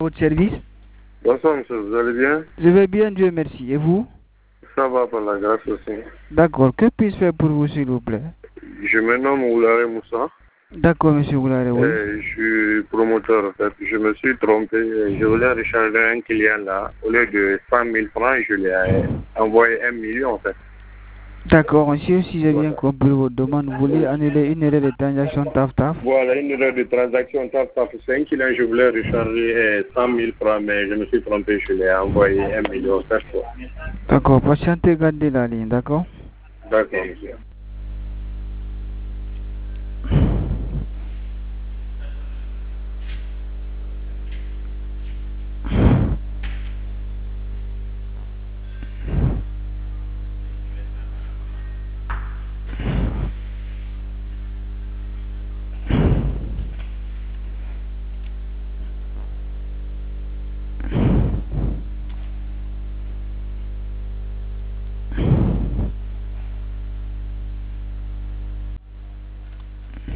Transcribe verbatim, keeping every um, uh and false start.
Votre service? Bonsoir monsieur, vous allez bien? Je vais bien, Dieu merci. Et vous? Ça va par la grâce aussi. D'accord. Que puis-je faire pour vous, s'il vous plaît? Je me nomme Oulare Moussa. D'accord, monsieur Oulare, oui. Et je suis promoteur en fait. Je me suis trompé. Je voulais recharger un client là. Au lieu de cent mille francs, je lui ai envoyé un million en fait. D'accord, monsieur, si j'ai Voilà. bien compris votre demande, vous voulez annuler une erreur de transaction taf-taf? Voilà, une erreur de transaction taf taf. C'est un client, je voulais recharger cent mille francs, mais je me suis trompé. Je lui ai envoyé un million cette fois. D'accord, patientez, gardez la ligne, d'accord? D'accord monsieur.